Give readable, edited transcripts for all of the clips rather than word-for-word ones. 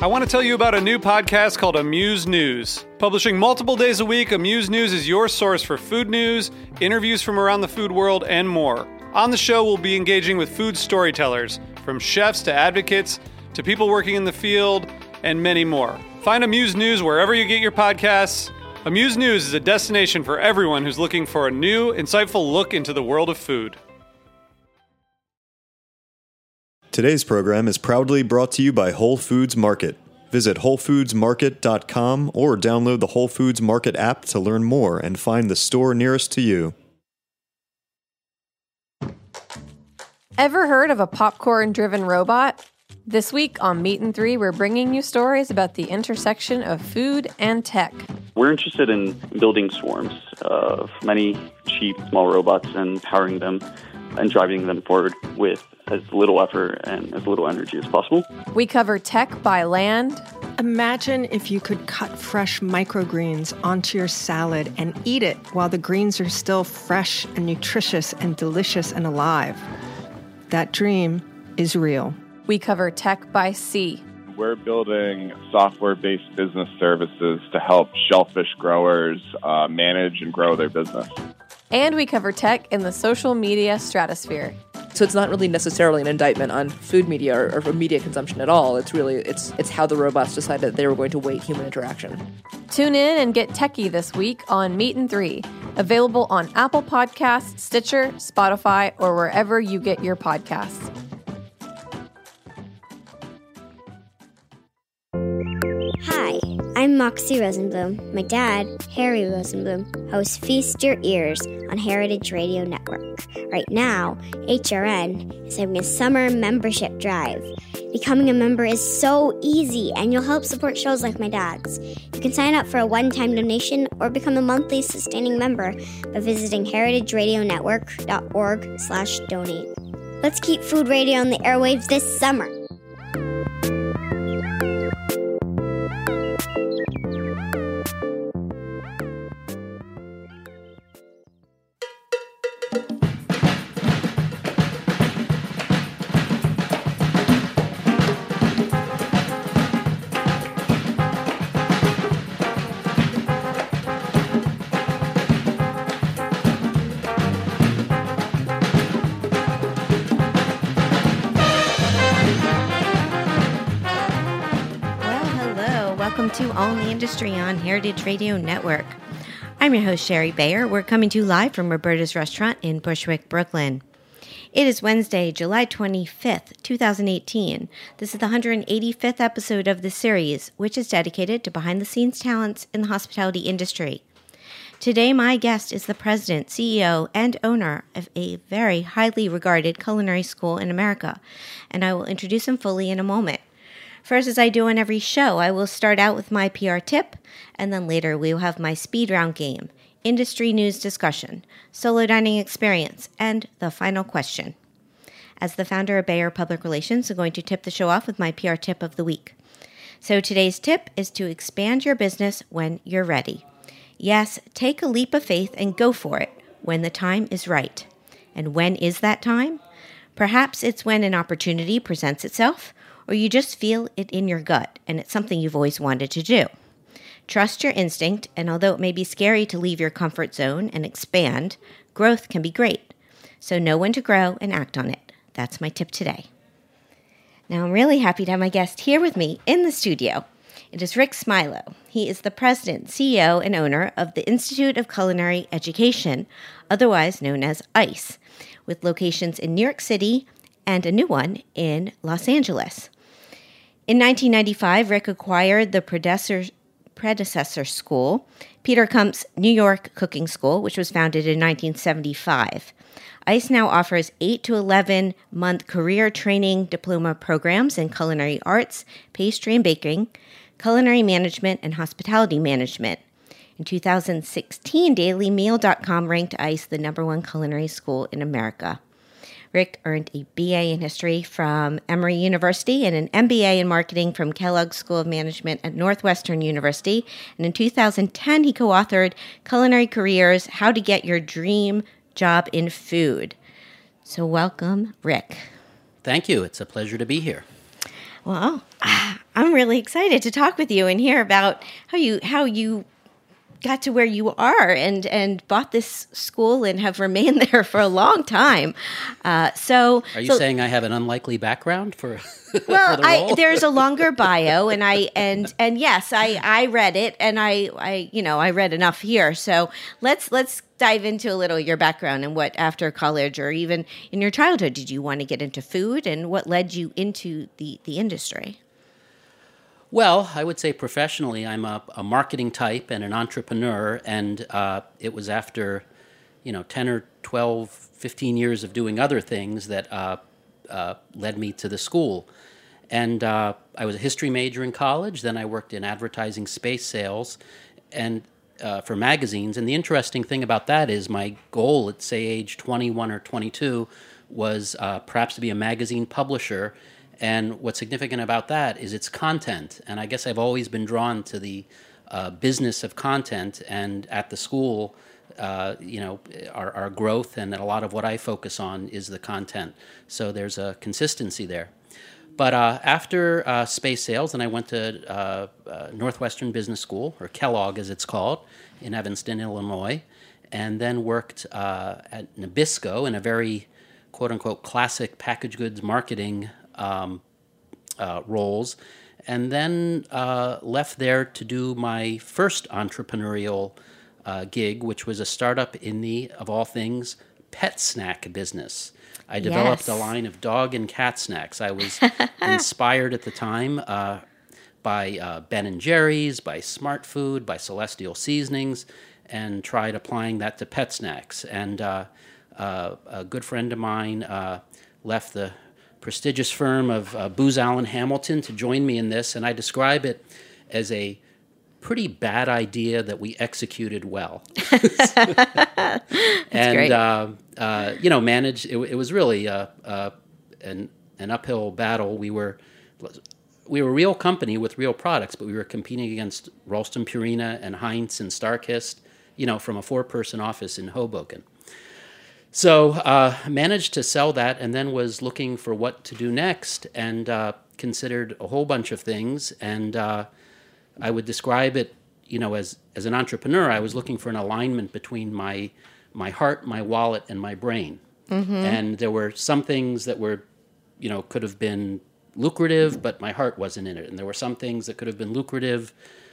I want to tell you about a new podcast called Amuse News. Publishing multiple days a week, Amuse News is your source for food news, interviews from around the food world, and more. On the show, we'll be engaging with food storytellers, from chefs to advocates to people working in the field, and many more. Find Amuse News wherever you get your podcasts. Amuse News is a destination for everyone who's looking for a new, insightful look into the world of food. Today's program is proudly brought to you by Whole Foods Market. Visit WholeFoodsMarket.com or download the Whole Foods Market app to learn more and find the store nearest to you. Ever heard of a popcorn-driven robot? This week on Meat and Three, we're bringing you stories about the intersection of food and tech. We're interested in building swarms of many cheap, small robots and powering them and driving them forward with as little effort and as little energy as possible. We cover tech by land. Imagine if you could cut fresh microgreens onto your salad and eat it while the greens are still fresh and nutritious and delicious and alive. That dream is real. We cover tech by sea. We're building software-based business services to help shellfish growers manage and grow their business. And we cover tech in the social media stratosphere. So it's not really necessarily an indictment on food media or media consumption at all. It's really, it's how the robots decided that they were going to weight human interaction. Tune in and get techie this week on Meat and Three. Available on Apple Podcasts, Stitcher, Spotify, or wherever you get your podcasts. Hi, I'm Moxie Rosenblum. My dad, Harry Rosenblum, hosts Feast Your Ears on Heritage Radio Network. Right now, HRN is having a summer membership drive. Becoming a member is so easy, and you'll help support shows like my dad's. You can sign up for a one-time donation or become a monthly sustaining member by visiting heritageradionetwork.org/donate. Let's keep food radio on the airwaves this summer. To All in the Industry on Heritage Radio Network. I'm your host, Sherry Bayer. We're coming to you live from Roberta's Restaurant in Bushwick, Brooklyn. It is Wednesday, July 25th, 2018. This is the 185th episode of this series, which is dedicated to behind-the-scenes talents in the hospitality industry. Today, my guest is the president, CEO, and owner of a very highly regarded culinary school in America, and I will introduce him fully in a moment. First, as I do on every show, I will start out with my PR tip, and then later we will have my speed round game, industry news discussion, solo dining experience, and the final question. As the founder of Bayer Public Relations, I'm going to tip the show off with my PR tip of the week. So today's tip is to expand your business when you're ready. Yes, take a leap of faith and go for it when the time is right. And when is that time? Perhaps it's when an opportunity presents itself, or you just feel it in your gut, and it's something you've always wanted to do. Trust your instinct, and although it may be scary to leave your comfort zone and expand, growth can be great. So know when to grow and act on it. That's my tip today. Now, I'm really happy to have my guest here with me in the studio. It is Rick Smilo. He is the president, CEO, and owner of the Institute of Culinary Education, otherwise known as ICE, with locations in New York City and a new one in Los Angeles. In 1995, Rick acquired the predecessor school, Peter Kump's New York Cooking School, which was founded in 1975. ICE now offers 8 to 11-month career training diploma programs in culinary arts, pastry and baking, culinary management, and hospitality management. In 2016, DailyMeal.com ranked ICE the #1 culinary school in America. Rick earned a BA in history from Emory University and an MBA in marketing from Kellogg School of Management at Northwestern University. And in 2010, he co-authored Culinary Careers, How to Get Your Dream Job in Food. So welcome, Rick. Thank you. It's a pleasure to be here. Well, I'm really excited to talk with you and hear about how you got to where you are and bought this school and have remained there for a long time. Are you saying I have an unlikely background for? Well, for the role? There's a longer bio, and yes, I read it, and I read enough here. So let's dive into a little your background and what after college or even in your childhood did you want to get into food, and what led you into the industry? Well, I would say professionally, I'm a marketing type and an entrepreneur, and it was after, 10 or 12, 15 years of doing other things that led me to the school. And I was a history major in college, then I worked in advertising space sales and for magazines. And the interesting thing about that is my goal at, say, age 21 or 22 was perhaps to be a magazine publisher. And what's significant about that is its content. And I guess I've always been drawn to the business of content. And at the school, our growth and a lot of what I focus on is the content. So there's a consistency there. But after space sales, then I went to Northwestern Business School, or Kellogg as it's called, in Evanston, Illinois, and then worked at Nabisco in a very, quote-unquote, classic packaged goods marketing roles, and then left there to do my first entrepreneurial gig, which was a startup in the, of all things, pet snack business. I developed a line of dog and cat snacks. I was inspired at the time by Ben & Jerry's, by Smart Food, by Celestial Seasonings, and tried applying that to pet snacks. And a good friend of mine left the prestigious firm of Booz Allen Hamilton to join me in this, and I describe it as a pretty bad idea that we executed well. And managed. It was really an uphill battle. We were a real company with real products, but we were competing against Ralston Purina and Heinz and Starkist, from a 4-person office in Hoboken. So managed to sell that, and then was looking for what to do next, and considered a whole bunch of things. And I would describe it, as an entrepreneur, I was looking for an alignment between my heart, my wallet, and my brain. Mm-hmm. And there were some things that were, could have been lucrative, but my heart wasn't in it. And there were some things that could have been lucrative,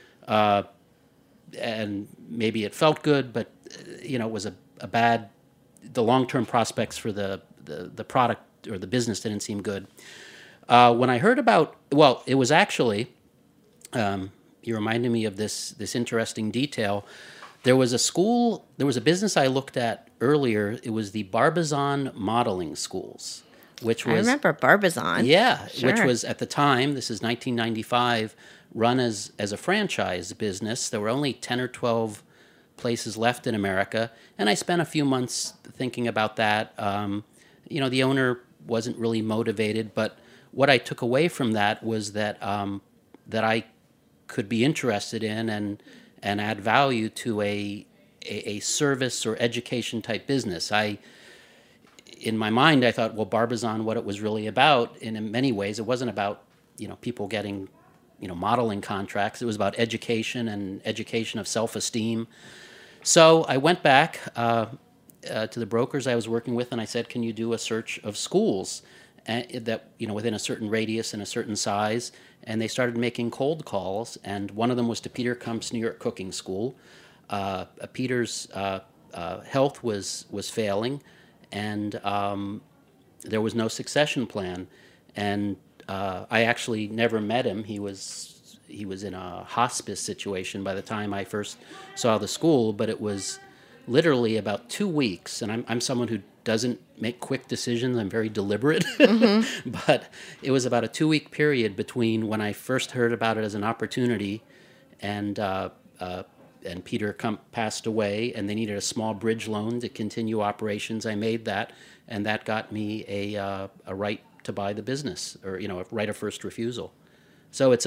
and maybe it felt good, but it was a bad. The long-term prospects for the product or the business didn't seem good. When I heard about, it was actually, you reminded me of this interesting detail. There was a business I looked at earlier. It was the Barbizon Modeling Schools, which was... I remember Barbizon. Yeah, sure. Which was at the time, this is 1995, run as a franchise business. There were only 10 or 12 places left in America, and I spent a few months thinking about that. The owner wasn't really motivated, but what I took away from that was that that I could be interested in and add value to a service or education type business. In my mind, I thought, Barbizon, what it was really about, and in many ways, it wasn't about people getting modeling contracts. It was about education and education of self-esteem. So I went back to the brokers I was working with, and I said, "Can you do a search of schools that within a certain radius and a certain size?" And they started making cold calls, and one of them was to Peter Kump's New York Cooking School. Peter's health was failing, and there was no succession plan. And I actually never met him. He was in a hospice situation by the time I first saw the school, but it was literally about 2 weeks. And I'm someone who doesn't make quick decisions. I'm very deliberate. Mm-hmm. But it was about a 2-week period between when I first heard about it as an opportunity and Peter Kump passed away, and they needed a small bridge loan to continue operations. I made that, and that got me a right to buy the business, or a right of first refusal. So it's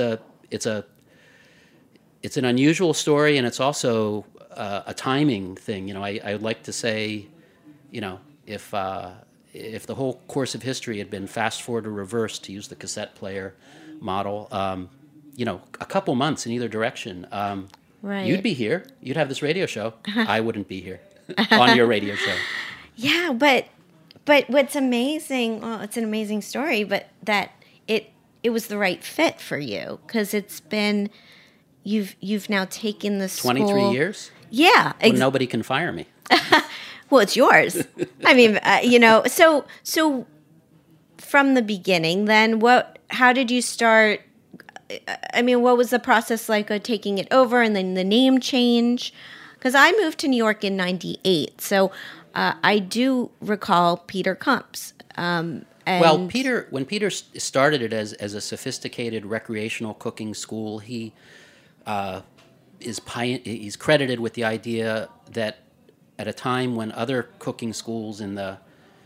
an unusual story, and it's also a timing thing. I would like to say, if the whole course of history had been fast forward or reverse, to use the cassette player model, a couple months in either direction. Right. You'd be here. You'd have this radio show. I wouldn't be here on your radio show. Yeah, but what's amazing, well, it's an amazing story, but that it was the right fit for you, because it's been, you've now taken the school. 23 years? Yeah. Well, nobody can fire me. Well, it's yours. I mean, so from the beginning, then how did you start? I mean, what was the process like of taking it over and then the name change? Because I moved to New York in '98, so I do recall Peter Kump's. Well, when Peter started it as a sophisticated recreational cooking school, he's credited with the idea that at a time when other cooking schools in the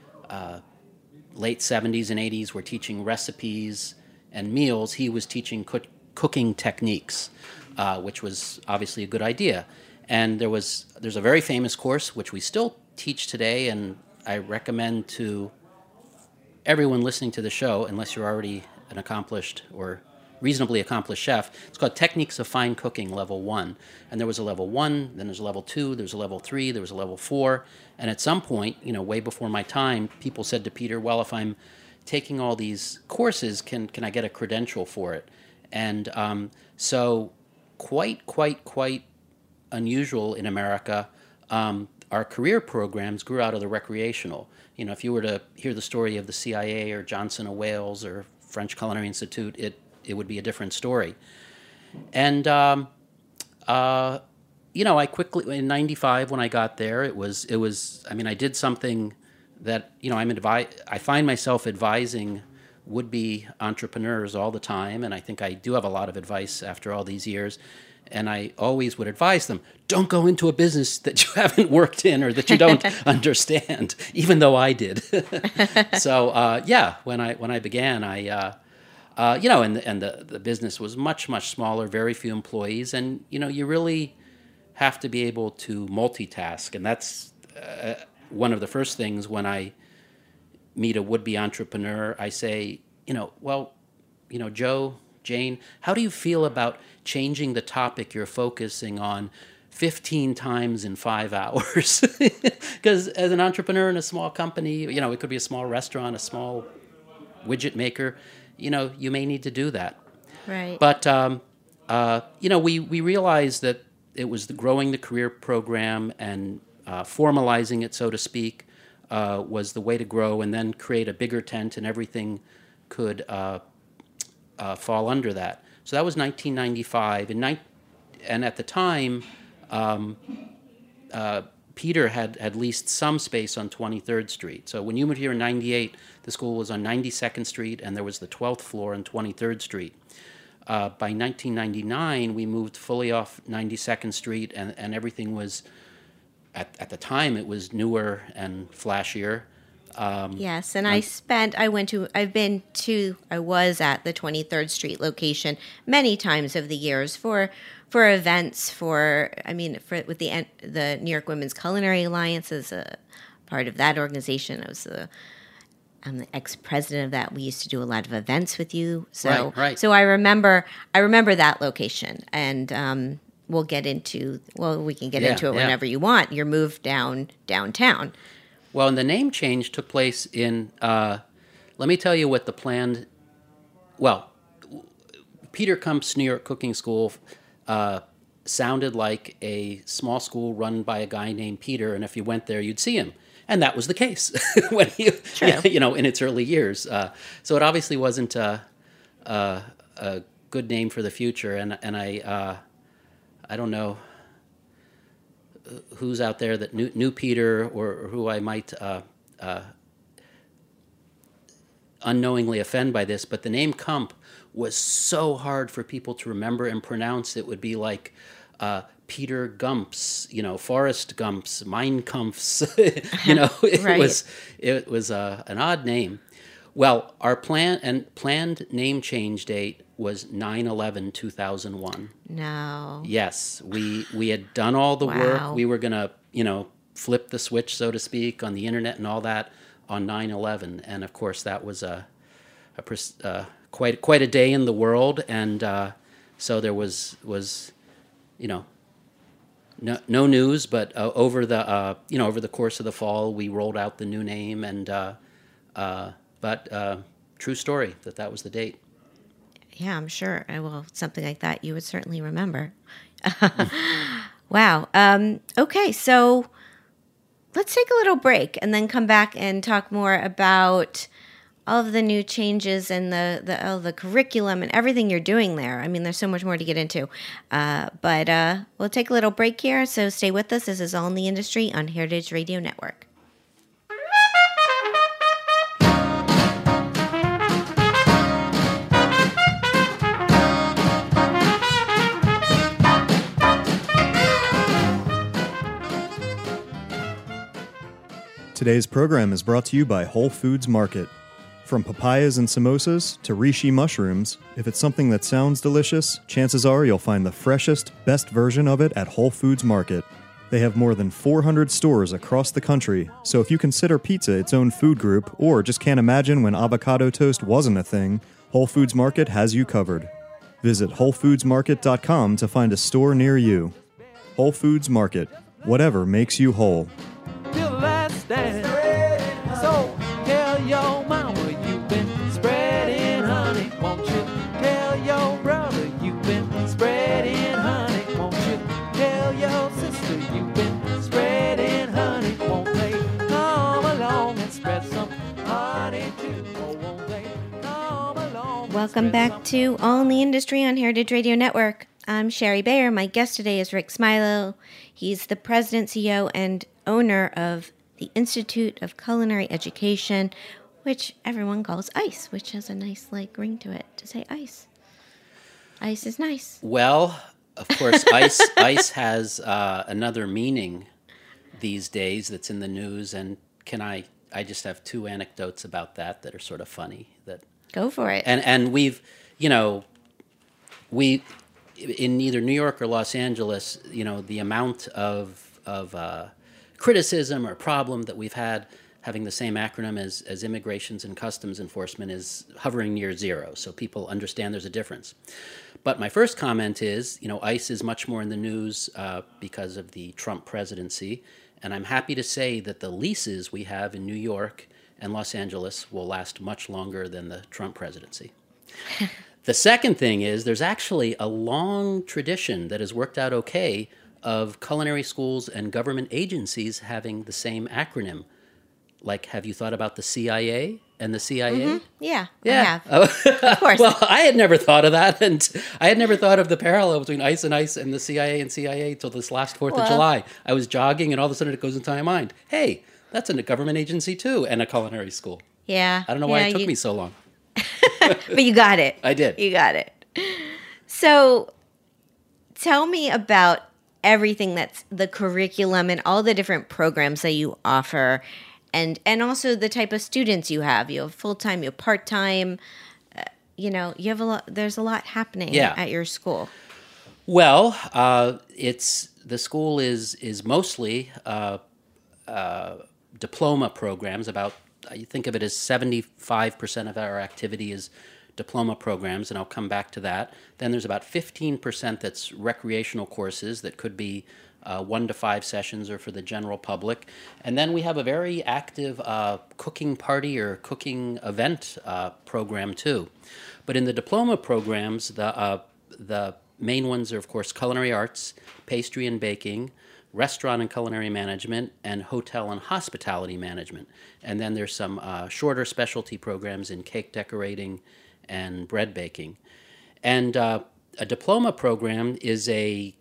late 70s and 80s were teaching recipes and meals, he was teaching cooking techniques, which was obviously a good idea. And there's a very famous course which we still teach today, and I recommend to everyone listening to the show, unless you're already an accomplished or reasonably accomplished chef. It's called Techniques of Fine Cooking Level 1. And there was a Level 1, then there's a Level 2, there's a Level 3, there was a Level 4. And at some point, way before my time, people said to Peter, well, if I'm taking all these courses, can I get a credential for it? And so quite unusual in America, our career programs grew out of the recreational. If you were to hear the story of the CIA or Johnson & Wales or French Culinary Institute, it would be a different story. And, I quickly, in '95 when I got there, it was. I did something that, I find myself advising would-be entrepreneurs all the time, and I think I do have a lot of advice after all these years. And I always would advise them, don't go into a business that you haven't worked in or that you don't understand, even though I did. So, when I began, and the business was much, much smaller, very few employees. And, you really have to be able to multitask. And that's one of the first things when I meet a would-be entrepreneur. I say, Joe, Jane, how do you feel about changing the topic you're focusing on 15 times in 5 hours? Because as an entrepreneur in a small company, it could be a small restaurant, a small widget maker, you may need to do that. Right. But, we realized that it was growing the career program and formalizing it, so to speak, was the way to grow, and then create a bigger tent and everything could fall under that. So that was 1995. And at the time, Peter had leased some space on 23rd Street. So when you moved here in '98, the school was on 92nd Street, and there was the 12th floor on 23rd Street. By 1999, we moved fully off 92nd Street, and everything was, at the time, it was newer and flashier. Yes, and I was at the 23rd Street location many times over the years for events, with the New York Women's Culinary Alliance as a part of that organization. I'm the ex-president of that. We used to do a lot of events with you. So, right. So I remember that location, and we can get into it whenever you want. Your move downtown. Well, and the name change took place in, let me tell you what the planned, Peter Kump's New York Cooking School sounded like a small school run by a guy named Peter, and if you went there, you'd see him. And that was the case when in its early years. So it obviously wasn't a good name for the future, and I don't know who's out there that knew Peter or who I might unknowingly offend by this, but the name Kump was so hard for people to remember and pronounce. It would be like Peter Gumps, Forrest Gumps, Mein Kampfs. It was an odd name. Well, our planned name change date was 9/11/2001. No. Yes, we had done all the work. We were gonna, flip the switch, so to speak, on the internet and all that on 9/11, and of course that was quite a day in the world. And So there was no news, but over the course of the fall, we rolled out the new name, and true story that was the date. Yeah, I'm sure. Well, something like that you would certainly remember. Wow. Okay, so let's take a little break and then come back and talk more about all of the new changes and the curriculum and everything you're doing there. I mean, there's so much more to get into. But we'll take a little break here, so stay with us. This is All in the Industry on Heritage Radio Network. Today's program is brought to you by Whole Foods Market. From papayas and samosas to reishi mushrooms, if it's something that sounds delicious, chances are you'll find the freshest, best version of it at Whole Foods Market. They have more than 400 stores across the country, so if you consider pizza its own food group or just can't imagine when avocado toast wasn't a thing, Whole Foods Market has you covered. Visit WholeFoodsMarket.com to find a store near you. Whole Foods Market. Whatever makes you whole. So tell your mama you've been spreading honey, won't you? Tell your brother you've been spreading honey, won't you? Tell your sister you've been spreading honey, won't they? Come along and spread some honey too, oh, won't they? Come along. Welcome back to All in the Industry on Heritage Radio Network. I'm Sherry Bayer. My guest today is Rick Smilo. He's the president, CEO, and owner of the Institute of Culinary Education, which everyone calls ICE, which has a nice ring to it to say ICE. ICE is nice. Well, of course, ICE has another meaning these days that's in the news, and I just have two anecdotes about that are sort of funny. Go for it. And we in either New York or Los Angeles, the amount of criticism or problem that we've had having the same acronym as Immigrations and Customs Enforcement is hovering near zero, so people understand there's a difference. But my first comment is, ICE is much more in the news because of the Trump presidency, and I'm happy to say that the leases we have in New York and Los Angeles will last much longer than the Trump presidency. The second thing is there's actually a long tradition that has worked out okay of culinary schools and government agencies having the same acronym. Like, have you thought about the CIA and the CIA? Mm-hmm. Yeah. I have. Of course. Well, I had never thought of that, and I had never thought of the parallel between ICE and the CIA and CIA until this last 4th of July. I was jogging, and all of a sudden it goes into my mind, hey, that's a government agency too, and a culinary school. Yeah. I don't know why it took me so long. But you got it. I did. You got it. So tell me about everything that's the curriculum and all the different programs that you offer, and also the type of students you have. You have full-time, you have part-time, you have a lot, there's a lot happening at your school. Well, the school is mostly diploma programs. You think of it as 75% of our activity is diploma programs, and I'll come back to that. Then there's about 15% that's recreational courses that could be 1 to 5 sessions or for the general public. And then we have a very active cooking party or cooking event program too. But in the diploma programs, the main ones are, of course, culinary arts, pastry and baking, restaurant and culinary management, and hotel and hospitality management. And then there's some shorter specialty programs in cake decorating and bread baking. And a diploma program is a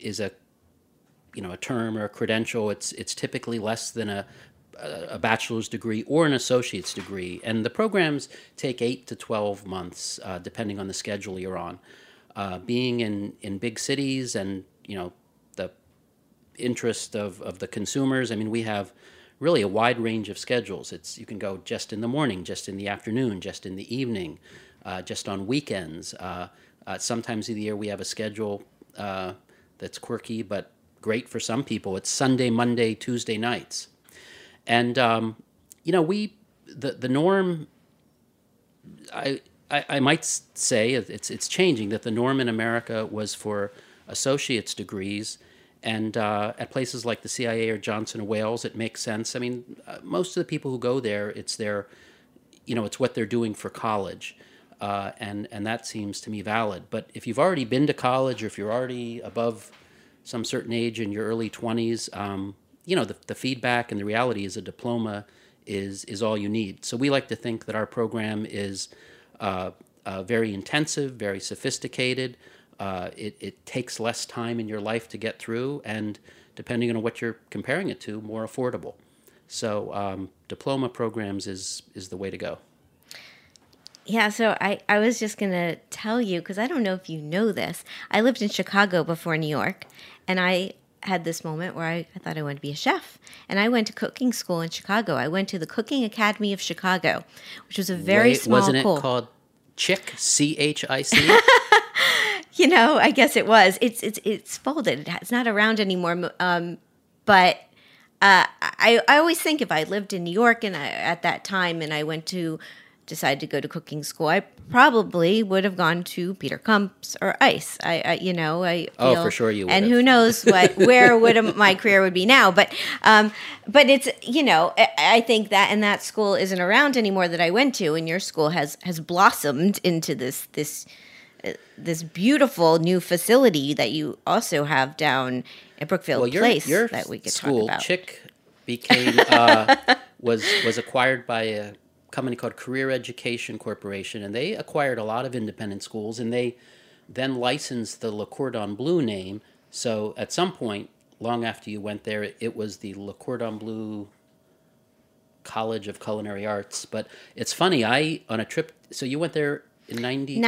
term or a credential. It's typically less than a bachelor's degree or an associate's degree. And the programs take 8 to 12 months, depending on the schedule you're on. Being in big cities and, the interest of the consumers, we have really a wide range of schedules. You can go just in the morning, just in the afternoon, just in the evening, just on weekends. Sometimes of the year we have a schedule that's quirky but great for some people. It's Sunday, Monday, Tuesday nights. And, the norm, I I might say it's changing, that the norm in America was for associate's degrees, and at places like the CIA or Johnson & Wales, it makes sense. I mean, most of the people who go there, it's it's what they're doing for college, and that seems to me valid. But if you've already been to college, or if you're already above some certain age in your early 20s, the feedback and the reality is a diploma is all you need. So we like to think that our program is very intensive, very sophisticated. It takes less time in your life to get through, and depending on what you're comparing it to, more affordable. So diploma programs is the way to go. Yeah, so I was just going to tell you, because I don't know if you know this. I lived in Chicago before New York, and I had this moment where I thought I wanted to be a chef. And I went to cooking school in Chicago. I went to the Cooking Academy of Chicago, which was a very small wasn't it school. Called CHIC, CHIC? I guess it was. It's folded. It's not around anymore. But I always think if I lived in New York and at that time and I decided to go to cooking school, I probably would have gone to Peter Kump's or ICE. I feel, for sure you would. And have. who knows where my career would be now? But it's I think that school isn't around anymore that I went to, and your school has blossomed into this beautiful new facility that you also have down at Brookfield Place your that we could school, talk about. CHIC became was acquired by a company called Career Education Corporation, and they acquired a lot of independent schools, and they then licensed the Le Cordon Bleu name. So at some point, long after you went there, it was the Le Cordon Bleu College of Culinary Arts. But it's funny, on a trip, so you went there in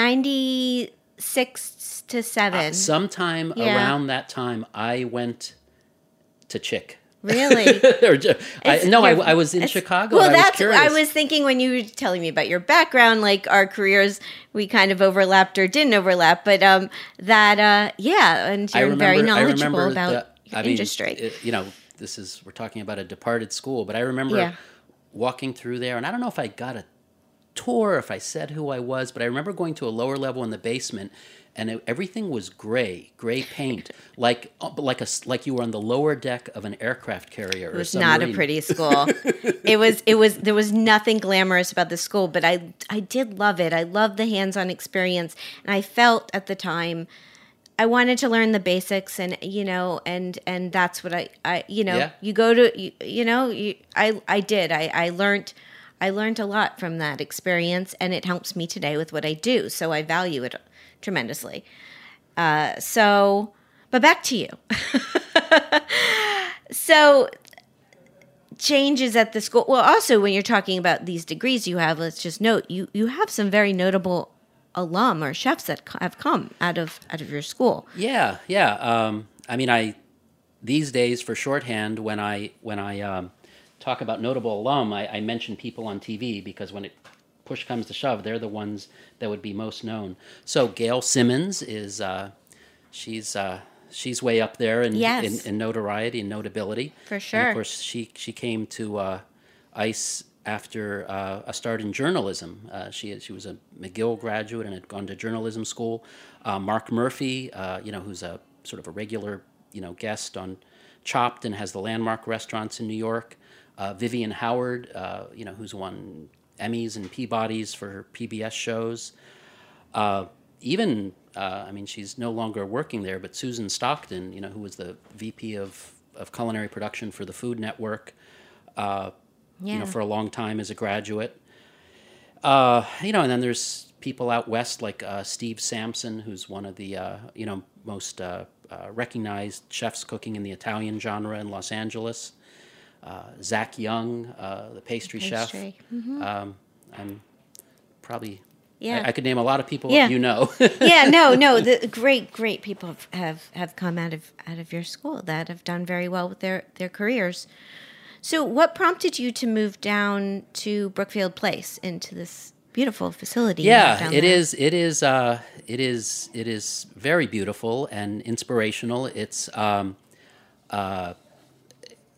96 to 7. Sometime around that time, I went to CHIC. Really? I was in Chicago. Well, I was curious. I was thinking when you were telling me about your background, like our careers, we kind of overlapped or didn't overlap, but and you're very knowledgeable about your industry. We're talking about a departed school, but I remember walking through there, and I don't know if I got a tour, if I said who I was, but I remember going to a lower level in the basement, and everything was gray paint, like you were on the lower deck of an aircraft carrier. It was not a pretty school. It was. There was nothing glamorous about the school, but I did love it. I loved the hands-on experience, and I felt at the time I wanted to learn the basics, and and that's what I you go to I did. I learned a lot from that experience, and it helps me today with what I do. So I value it tremendously. But back to you. So changes at the school. Well, also when you're talking about these degrees you have, let's just note you have some very notable alum or chefs that have come out of your school. Yeah. These days for shorthand, when I talk about notable alum, I mention people on TV, because when it push comes to shove, they're the ones that would be most known. So Gail Simmons is she's way up there in notoriety and notability. For sure. And of course, she came to ICE after a start in journalism. She was a McGill graduate and had gone to journalism school. Mark Murphy, who's a sort of a regular guest on Chopped and has the landmark restaurants in New York. Vivian Howard, who's won Emmys and Peabodys for her PBS shows. She's no longer working there, but Susan Stockton, who was the VP of culinary production for the Food Network, for a long time as a graduate. And then there's people out west like Steve Sampson, who's one of the most recognized chefs cooking in the Italian genre in Los Angeles. Zach Young, the pastry chef. Mm-hmm. I'm probably. Yeah. I could name a lot of people you know. No. The great people have come out of your school that have done very well with their careers. So, what prompted you to move down to Brookfield Place into this beautiful facility? Yeah, it is very beautiful and inspirational. It's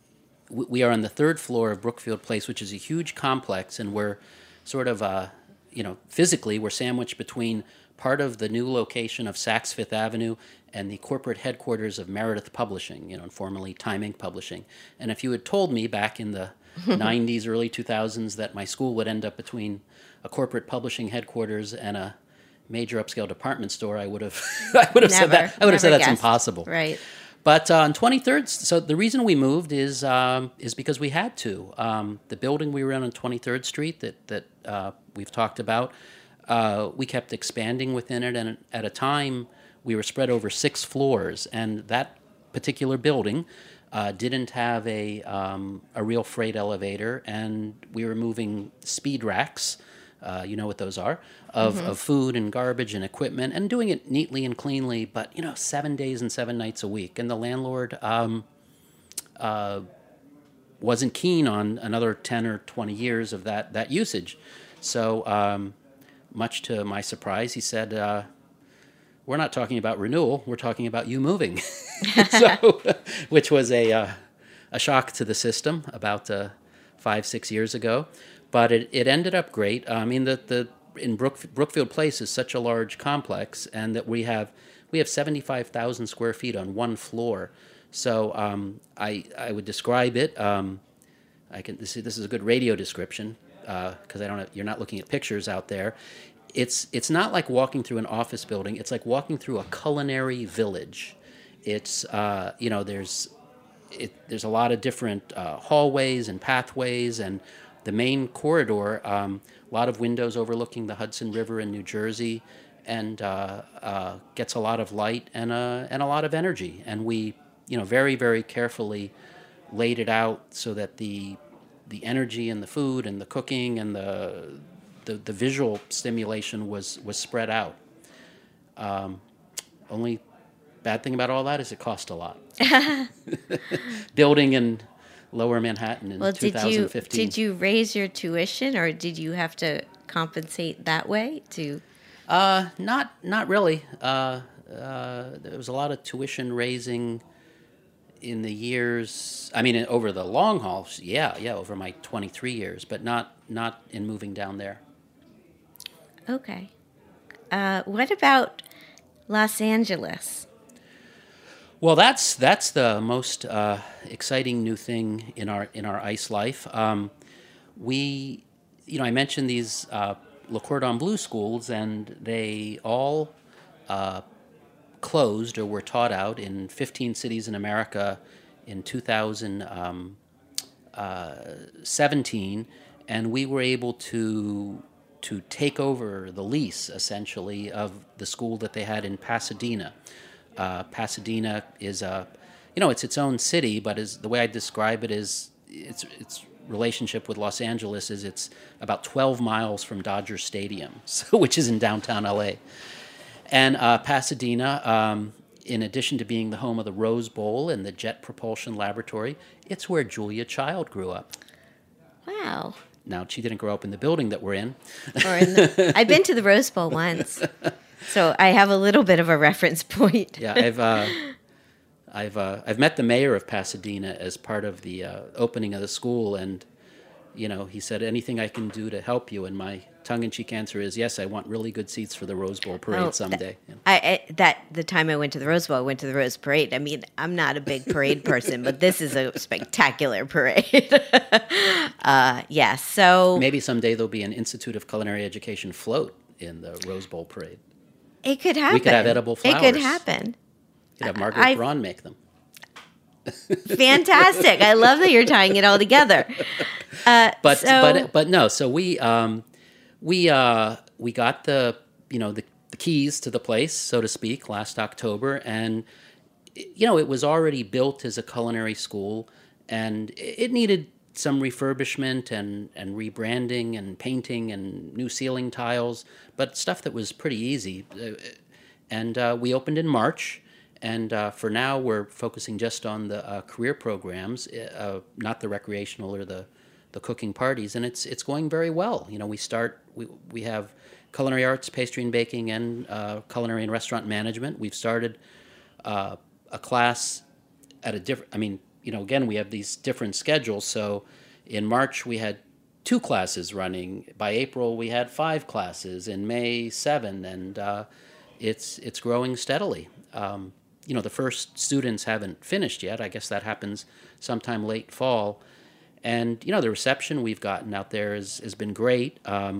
we are on the third floor of Brookfield Place, which is a huge complex, and we're sort of physically we're sandwiched between part of the new location of Saks Fifth Avenue and the corporate headquarters of Meredith Publishing, and formerly Time Inc. Publishing. And if you had told me back in the 90s, early 2000s, that my school would end up between a corporate publishing headquarters and a major upscale department store, I would have said that. I would have said that's impossible. Right. But on 23rd, so the reason we moved is because we had to. The building we were in on 23rd Street that we've talked about, we kept expanding within it, and at a time we were spread over 6 floors, and that particular building didn't have a real freight elevator, and we were moving speed racks. You know what those are, of food and garbage and equipment, and doing it neatly and cleanly, but 7 days and 7 nights a week. And the landlord wasn't keen on another 10 or 20 years of that usage. So much to my surprise, he said, we're not talking about renewal, we're talking about you moving. So, which was a shock to the system about 5-6 years ago. But it ended up great. I mean, in Brookfield Place is such a large complex, and that we have 75,000 square feet on one floor. So I would describe it. This is a good radio description because you're not looking at pictures out there. It's not like walking through an office building. It's like walking through a culinary village. It's there's a lot of different hallways and pathways, and the main corridor, a lot of windows overlooking the Hudson River in New Jersey, and gets a lot of light and a lot of energy. And we, very, very carefully laid it out so that the energy and the food and the cooking and the visual stimulation was spread out. Only bad thing about all that is it cost a lot. Building in Lower Manhattan in 2015. Did you raise your tuition, or did you have to compensate that way to? Not really. There was a lot of tuition raising in the years. I mean, over the long haul, yeah, over my 23 years, but not in moving down there. Okay. What about Los Angeles? Well, that's the most exciting new thing in our ice life. I mentioned these Le Cordon Bleu schools, and they all closed or were taught out in 15 cities in America in 2017, and we were able to take over the lease, essentially, of the school that they had in Pasadena. Pasadena is it's its own city, but the way I describe it is its relationship with Los Angeles is it's about 12 miles from Dodger Stadium, which is in downtown LA. And Pasadena, in addition to being the home of the Rose Bowl and the Jet Propulsion Laboratory, it's where Julia Child grew up. Wow. Now, she didn't grow up in the building that we're in. I've been to the Rose Bowl once, so I have a little bit of a reference point. Yeah, I've met the mayor of Pasadena as part of the opening of the school, and he said, anything I can do to help you, and my tongue-in-cheek answer is, yes, I want really good seats for the Rose Bowl parade someday. The time I went to the Rose Bowl, I went to the Rose Parade. I mean, I'm not a big parade person, but this is a spectacular parade. Yes, so... Maybe someday there'll be an Institute of Culinary Education float in the Rose Bowl parade. It could happen. We could have edible flowers. It could happen. You could have Marguerite Braun make them. Fantastic. I love that you're tying it all together. But no, so we got the keys to the place, so to speak, last October, and it was already built as a culinary school, and it needed some refurbishment and rebranding and painting and new ceiling tiles, but stuff that was pretty easy. And we opened in March, and for now we're focusing just on the career programs, not the recreational or the cooking parties, and it's going very well. We have culinary arts, pastry and baking, and culinary and restaurant management. We've started a class at a different. Again, we have these different schedules. So in March we had 2 classes running. By April, we had 5 classes. In May, 7, and it's growing steadily. The first students haven't finished yet. I guess that happens sometime late fall. And, the reception we've gotten out there has been great.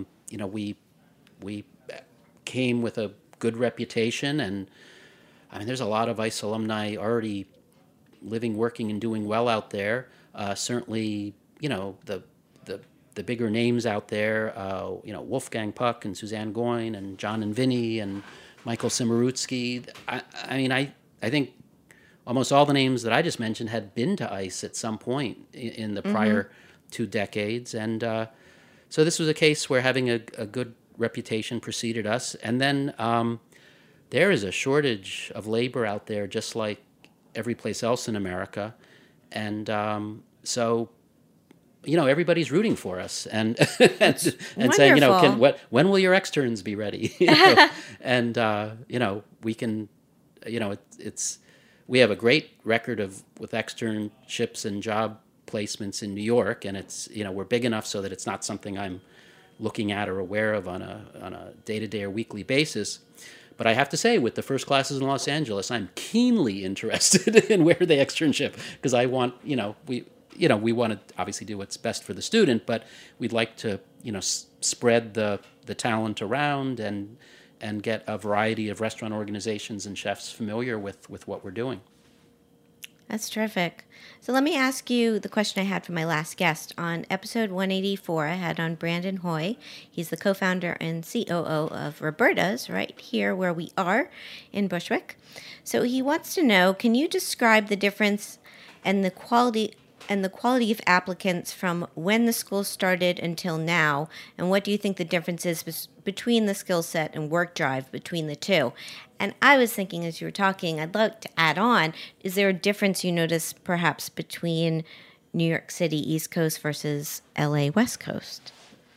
We came with a good reputation, and I mean, there's a lot of ICE alumni already living, working, and doing well out there. Certainly, the bigger names out there, Wolfgang Puck and Suzanne Goyne and John and Vinny and Michael Simarutsky. I think almost all the names that I just mentioned had been to ICE at some point in the prior 2 decades. And so this was a case where having a good reputation preceded us. And then there is a shortage of labor out there, just like every place else in America. And so, everybody's rooting for us and and saying, when will your externs be ready? And we can, we have a great record with externships and job placements in New York, and it's, we're big enough so that it's not something I'm looking at or aware of on a day-to-day or weekly basis. But I have to say, with the first classes in Los Angeles, I'm keenly interested in where they externship, because I want, we want to obviously do what's best for the student, but we'd like to, spread the talent around and get a variety of restaurant organizations and chefs familiar with what we're doing. That's terrific. So let me ask you the question I had for my last guest. On episode 184, I had on Brandon Hoy. He's the co-founder and COO of Roberta's, right here where we are in Bushwick. So he wants to know, can you describe the difference and the quality of applicants from when the school started until now, and what do you think the difference is between the skill set and work drive between the two? And I was thinking, as you were talking, I'd like to add on, is there a difference you notice perhaps between New York City East Coast versus LA West Coast?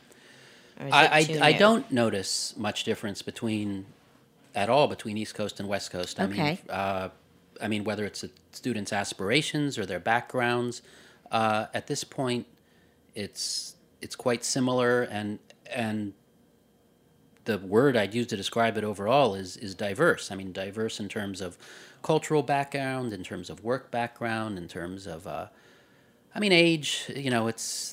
I don't notice much difference between East Coast and West Coast. Okay. I mean, whether it's a student's aspirations or their backgrounds, at this point, it's quite similar, and the word I'd use to describe it overall is diverse. I mean, diverse in terms of cultural background, in terms of work background, in terms of, age. It's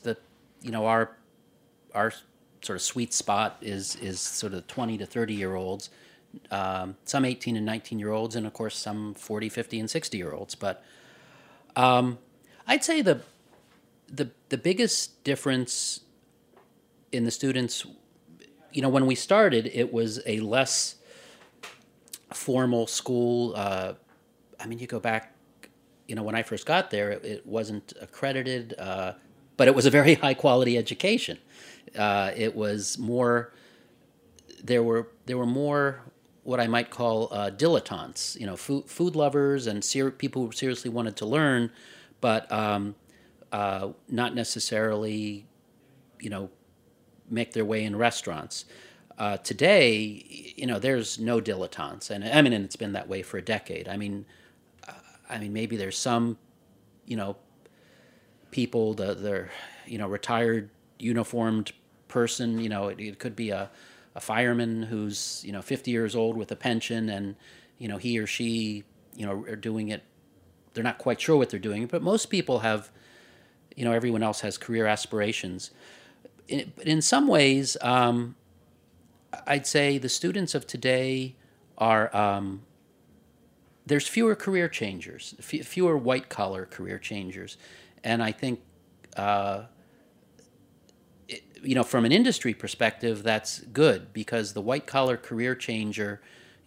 our sort of sweet spot is sort of 20 to 30-year-olds. Some 18 and 19-year-olds, and of course some 40, 50, and 60-year-olds. But I'd say the biggest difference in the students, when we started, it was a less formal school. You go back, when I first got there, it wasn't accredited, but it was a very high-quality education. It was more. There were more what I might call dilettantes, food lovers and people who seriously wanted to learn, but not necessarily, make their way in restaurants. Today, there's no dilettantes, and it's been that way for a decade. Maybe there's some, people, they're, retired uniformed person, it could be a fireman who's 50 years old with a pension, and he or she are doing it. They're not quite sure what they're doing, but most people have, everyone else has career aspirations. In some ways, I'd say the students of today are there's fewer career changers, fewer white collar career changers, and I think. From an industry perspective, that's good, because the white-collar career changer,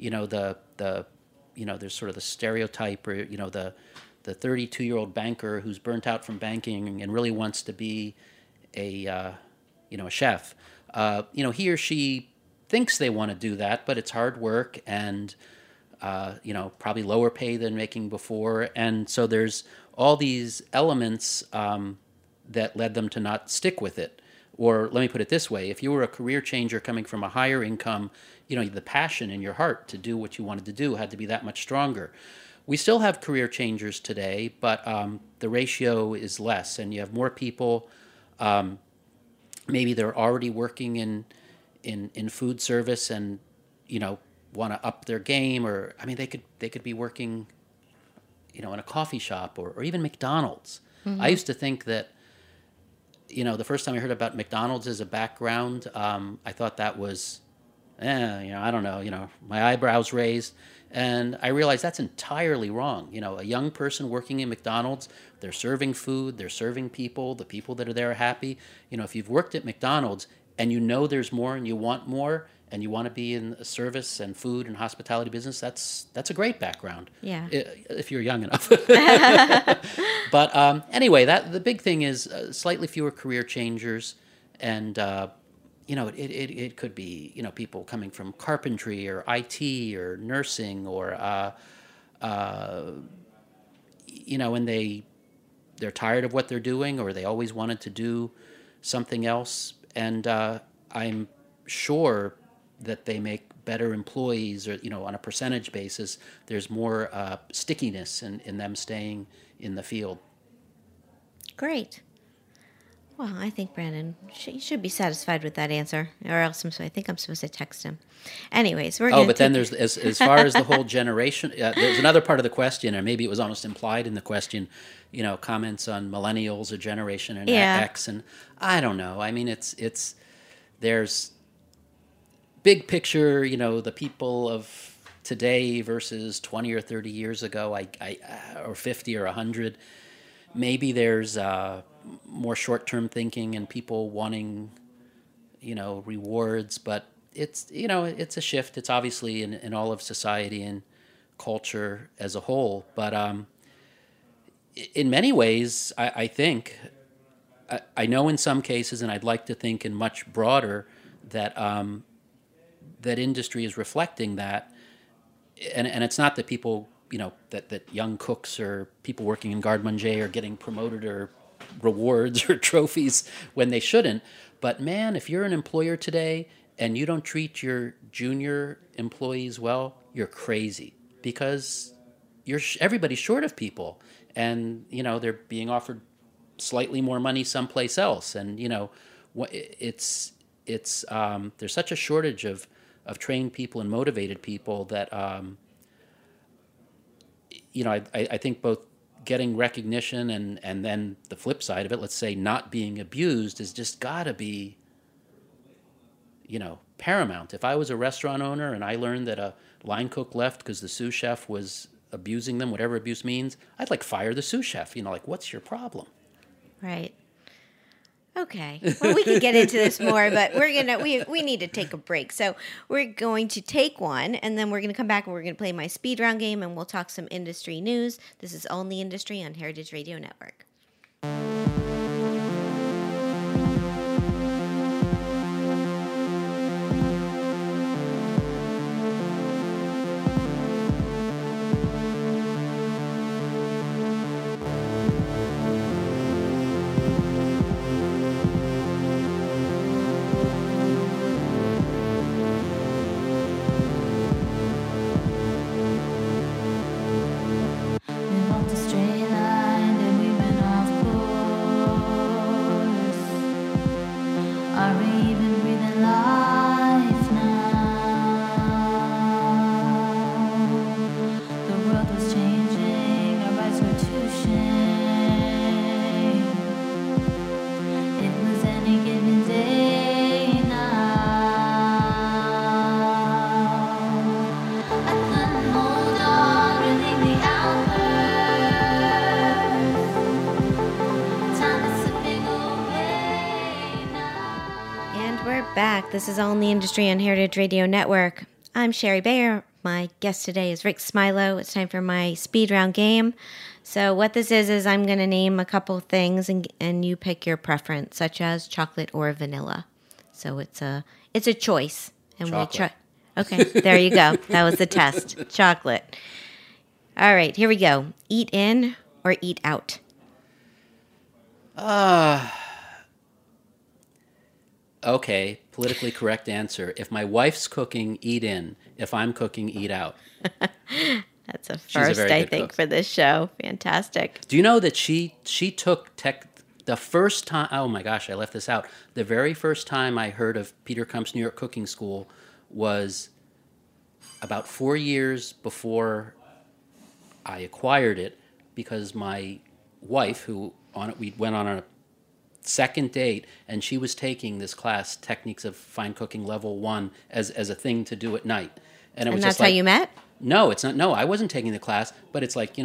there's sort of the stereotype, or, the 32-year-old banker who's burnt out from banking and really wants to be a chef. He or she thinks they want to do that, but it's hard work and, probably lower pay than making before. And so there's all these elements that led them to not stick with it. Or let me put it this way, if you were a career changer coming from a higher income, the passion in your heart to do what you wanted to do had to be that much stronger. We still have career changers today, but the ratio is less, and you have more people maybe they're already working in food service and, want to up their game, or I mean, they could be working, in a coffee shop or even McDonald's. Mm-hmm. I used to think that, the first time I heard about McDonald's as a background, I thought that was, I don't know, my eyebrows raised. And I realized that's entirely wrong. A young person working in McDonald's, they're serving food, they're serving people, the people that are there are happy. If you've worked at McDonald's and there's more and you want more and you want to be in a service and food and hospitality business, that's a great background. Yeah. If you're young enough. But anyway, the big thing is slightly fewer career changers, and it could be people coming from carpentry or IT or nursing or and they're tired of what they're doing, or they always wanted to do something else, and I'm sure that they make better employees, or on a percentage basis, there's more stickiness in them staying in the field. Great. Well, I think Brandon should be satisfied with that answer, or else I think I'm supposed to text him. Anyways, we're going to... but then there's, as far as the whole generation, there's another part of the question, or maybe it was almost implied in the question, comments on millennials or Generation X, and I don't know. I mean, there's big picture, the people of today versus 20 or 30 years ago, or 50 or 100. Maybe there's more short-term thinking and people wanting, rewards, but it's a shift. It's obviously in all of society and culture as a whole. But in many ways, I think, I know in some cases, and I'd like to think in much broader, that that industry is reflecting that, and it's not that people, that young cooks or people working in garde manger are getting promoted or rewards or trophies when they shouldn't. But man, if you're an employer today and you don't treat your junior employees well, you're crazy, because everybody's short of people, and they're being offered slightly more money someplace else, and it's there's such a shortage of trained people and motivated people that I think both getting recognition and then the flip side of it, let's say not being abused, is just got to be paramount. If I was a restaurant owner and I learned that a line cook left because the sous chef was abusing them, whatever abuse means, I'd fire the sous chef. What's your problem? Right. Okay. Well, we could get into this more, but we need to take a break. So we're going to take one, and then we're going to come back and we're going to play my speed round game, and we'll talk some industry news. This is Own the Industry on Heritage Radio Network. This is All in the Industry on Heritage Radio Network. I'm Sherry Bayer. My guest today is Rick Smilo. It's time for my speed round game. So what this is I'm going to name a couple things and you pick your preference, such as chocolate or vanilla. So it's a choice. And chocolate. Okay, there you go. That was the test. Chocolate. All right, here we go. Eat in or eat out? Okay, politically correct answer. If my wife's cooking, eat in. If I'm cooking, eat out. That's a first, I think, cook for this show. Fantastic. Do you know that she took The first time, oh my gosh, I left this out. The very first time I heard of Peter Kump's New York Cooking School was about 4 years before I acquired it, because my wife, we went on a second date, and she was taking this class, Techniques of Fine Cooking Level 1, as a thing to do at night. And it was that's just like, how you met? No, it's not. No, I wasn't taking the class, but it's like,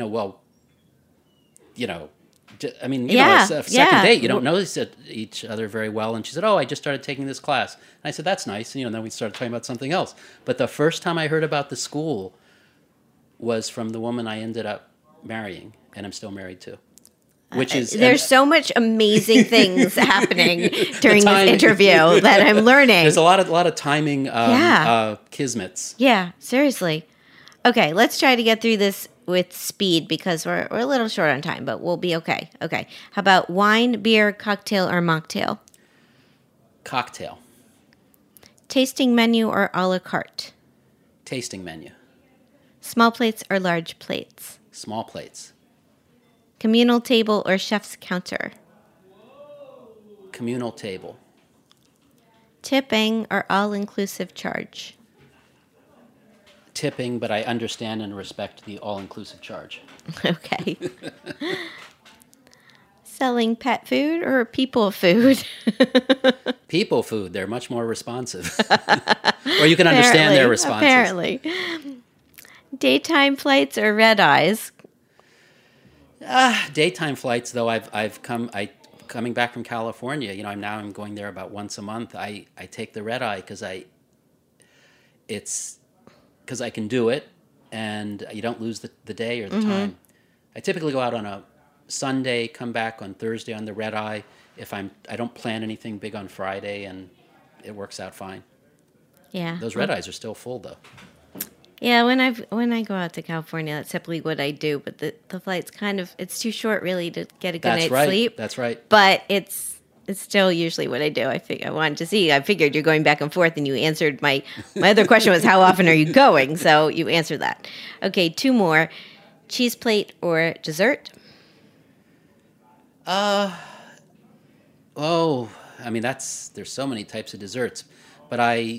I mean, it's a second date. You don't know each other very well. And she said, I just started taking this class. And I said, that's nice. And, then we started talking about something else. But the first time I heard about the school was from the woman I ended up marrying, and I'm still married to. Which is there's so much amazing things happening during this interview that I'm learning. There's a lot of timing, kismets. Yeah, seriously. Okay, let's try to get through this with speed because we're a little short on time, but we'll be okay. Okay. How about wine, beer, cocktail, or mocktail? Cocktail. Tasting menu or a la carte? Tasting menu. Small plates or large plates? Small plates. Communal table or chef's counter? Communal table. Tipping or all-inclusive charge? Tipping, but I understand and respect the all-inclusive charge. Okay. Selling pet food or people food? People food. They're much more responsive. Or you can understand their responses. Apparently. Daytime flights or red eyes? Daytime flights, though. Coming back from California, I'm going there about once a month. I take the red eye because I can do it, and you don't lose the day or the time. I typically go out on a Sunday, come back on Thursday on the red eye. I don't plan anything big on Friday, and it works out fine. Yeah. Those red eyes are still full, though. Yeah, when I go out to California, that's typically what I do. But the flight's it's too short, really, to get a good night's sleep. That's right. But it's still usually what I do. I wanted to see. I figured you're going back and forth, and you answered my other question was how often are you going? So you answered that. Okay, 2 more: cheese plate or dessert? I mean there's so many types of desserts, but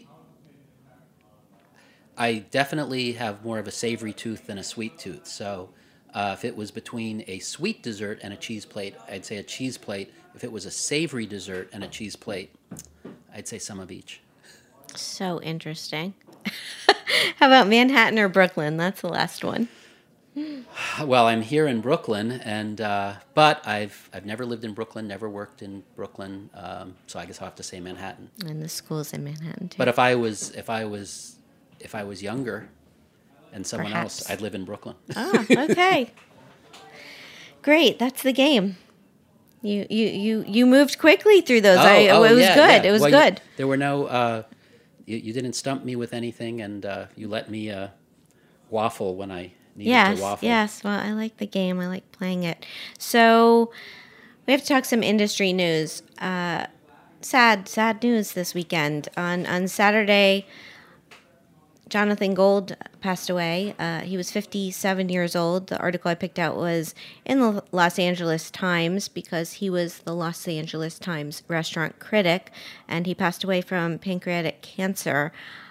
I definitely have more of a savory tooth than a sweet tooth. So if it was between a sweet dessert and a cheese plate, I'd say a cheese plate. If it was a savory dessert and a cheese plate, I'd say some of each. So interesting. How about Manhattan or Brooklyn? That's the last one. Well, I'm here in Brooklyn, and but I've never lived in Brooklyn, never worked in Brooklyn, so I guess I'll have to say Manhattan. And the school's in Manhattan too. But if I was younger and someone Perhaps. else, I'd live in Brooklyn. Oh, okay. Great, that's the game. You moved quickly through those. It was good. Yeah. It was well, good. There were no. You didn't stump me with anything, and you let me waffle when I needed to waffle. Yes. Well, I like the game. I like playing it. So we have to talk some industry news. Sad news this weekend. On Saturday, Jonathan Gold passed away. He was 57 years old. The article I picked out was in the Los Angeles Times because he was the Los Angeles Times restaurant critic, and he passed away from pancreatic cancer.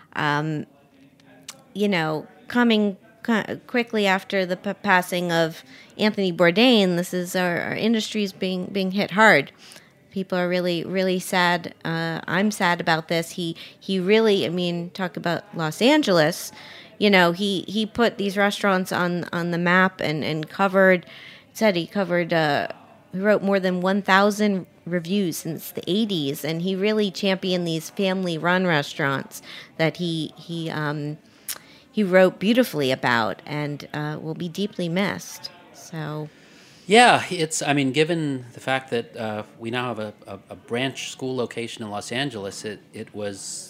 Coming quickly after the passing of Anthony Bourdain, this is our industry's being hit hard. People are really, really sad. I'm sad about this. He really, talk about Los Angeles. He put these restaurants on the map and he wrote more than 1,000 reviews since the 80s, and he really championed these family-run restaurants that he wrote beautifully about and will be deeply missed. So. Yeah, given the fact that we now have a branch school location in Los Angeles, it was,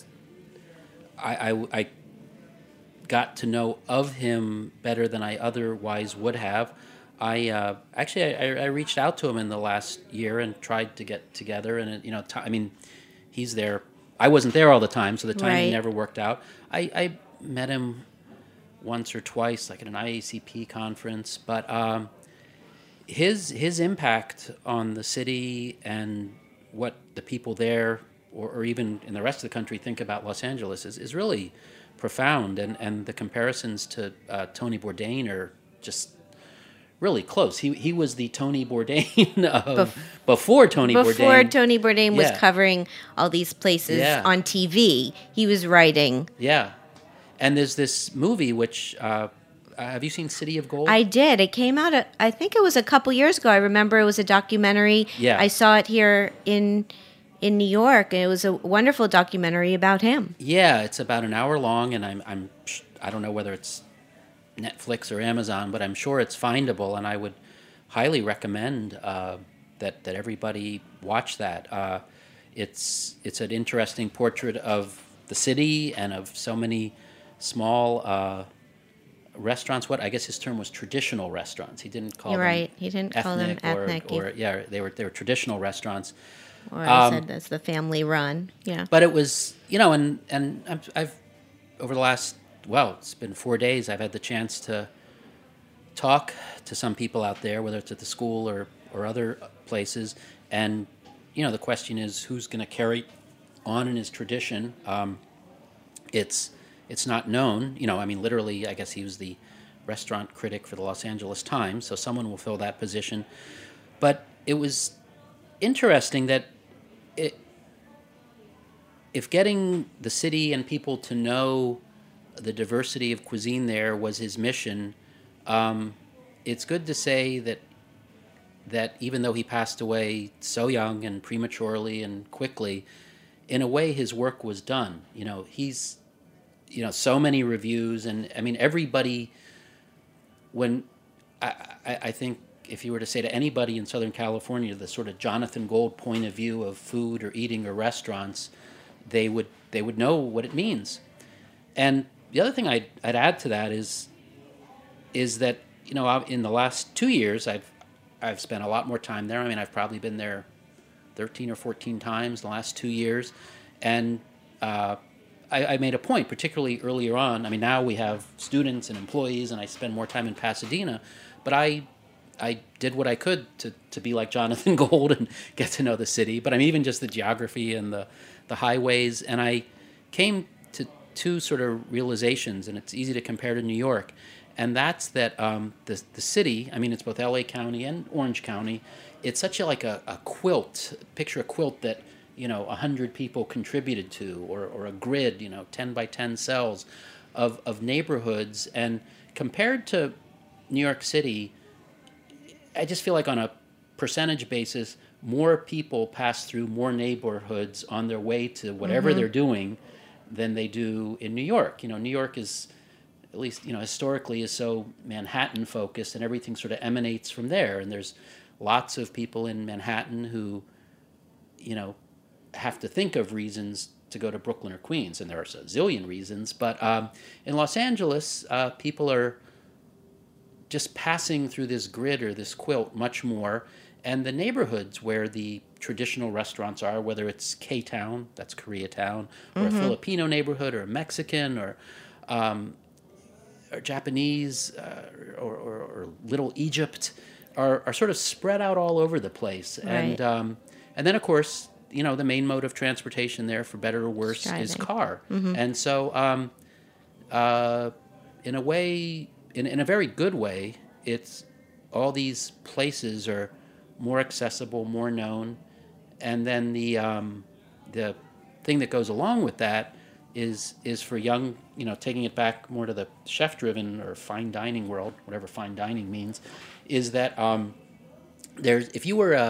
I got to know of him better than I otherwise would have. I reached out to him in the last year and tried to get together, and he's there. I wasn't there all the time, so the timing never worked out. I met him once or twice, like at an IACP conference, but. his impact on the city and what the people there, or even in the rest of the country, think about Los Angeles is really profound. And the comparisons to Tony Bourdain are just really close. He was the Tony Bourdain of before Tony Bourdain. Before Tony Bourdain was Yeah. covering all these places Yeah. on TV, he was writing. Yeah. And there's this movie which have you seen City of Gold? I did. It came out, I think it was a couple years ago. I remember it was a documentary. Yeah. I saw it here in New York, and it was a wonderful documentary about him. Yeah, it's about an hour long, and I don't know whether it's Netflix or Amazon, but I'm sure it's findable, and I would highly recommend that everybody watch that. It's an interesting portrait of the city and of so many small restaurants. What I guess his term was traditional restaurants. He didn't call You're them right. He didn't call them ethnic. or yeah, they were traditional restaurants. Or I said that's the family run. Yeah. But it was, and I've over the last, it's been 4 days, I've had the chance to talk to some people out there, whether it's at the school or other places. And, the question is, who's going to carry on in his tradition? It's not known. Literally, I guess he was the restaurant critic for the Los Angeles Times, so someone will fill that position. But it was interesting that if getting the city and people to know the diversity of cuisine there was his mission, it's good to say that even though he passed away so young and prematurely and quickly, in a way his work was done. He's so many reviews, and everybody, when I think if you were to say to anybody in Southern California the sort of Jonathan Gold point of view of food or eating or restaurants, they would know what it means. And the other thing I'd add to that is that in the last 2 years I've spent a lot more time there. I've probably been there 13 or 14 times in the last 2 years, and I made a point, particularly earlier on. Now we have students and employees, and I spend more time in Pasadena, but I did what I could to be like Jonathan Gold and get to know the city. But even just the geography and the highways, and I came to two sort of realizations, and it's easy to compare to New York, and that's that the city, it's both LA County and Orange County, it's such a quilt. Picture a quilt that 100 people contributed to, or a grid, 10 by 10 cells of neighborhoods. And compared to New York City, I just feel like on a percentage basis, more people pass through more neighborhoods on their way to whatever they're doing than they do in New York. New York is, at least, historically, is so Manhattan focused, and everything sort of emanates from there. And there's lots of people in Manhattan who, have to think of reasons to go to Brooklyn or Queens, and there are a zillion reasons. But in Los Angeles, people are just passing through this grid or this quilt much more. And the neighborhoods where the traditional restaurants are, whether it's K-Town, that's Koreatown, or a Filipino neighborhood, or a Mexican, or Japanese, or Little Egypt, are sort of spread out all over the place. Right. And then, of course, the main mode of transportation there, for better or worse, is car. And so, in a way, in a very good way, it's all these places are more accessible, more known, and then the thing that goes along with that is for young, taking it back more to the chef-driven or fine dining world, whatever fine dining means, is that if you were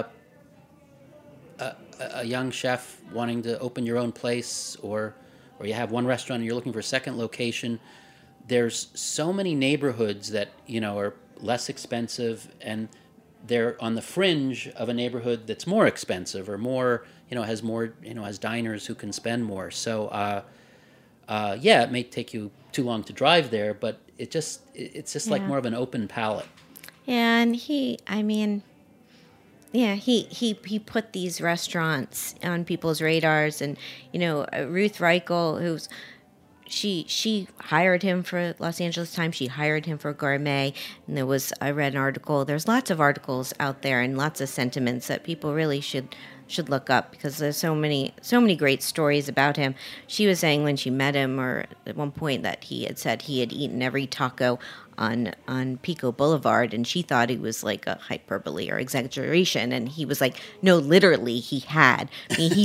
a young chef wanting to open your own place, or you have one restaurant and you're looking for a second location, there's so many neighborhoods that are less expensive, and they're on the fringe of a neighborhood that's more expensive, or more, has more, has diners who can spend more. So, it may take you too long to drive there, but it's just like more of an open palette. Yeah, and he put these restaurants on people's radars, and Ruth Reichel, who's she hired him for Los Angeles Times. She hired him for Gourmet. And I read an article. There's lots of articles out there and lots of sentiments that people really should look up, because there's so many great stories about him. She was saying when she met him, or at one point, that he had said he had eaten every taco on Pico Boulevard, and she thought it was like a hyperbole or exaggeration, and he was like, no, literally he had. I mean,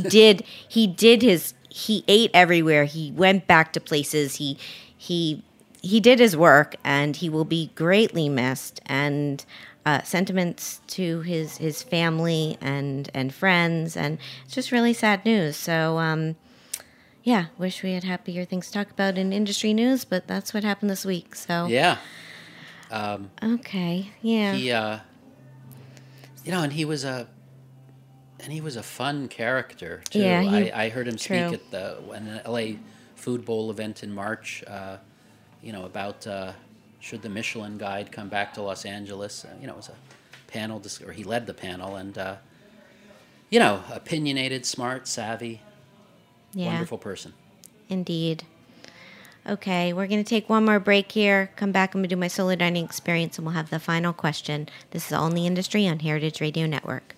he ate everywhere. He went back to places. He did his work, and he will be greatly missed. And sentiments to his family and friends, and it's just really sad news. So yeah, wish we had happier things to talk about in industry news, but that's what happened this week. So yeah. Okay. Yeah. He, and he was a fun character too. Yeah, I heard him speak true. at an LA Food Bowl event in March. About should the Michelin Guide come back to Los Angeles. It was a panel, or he led the panel, and opinionated, smart, savvy, wonderful person. Indeed. Okay, we're going to take one more break here. Come back, I'm going to do my solo dining experience, and we'll have the final question. This is All in the Industry on Heritage Radio Network.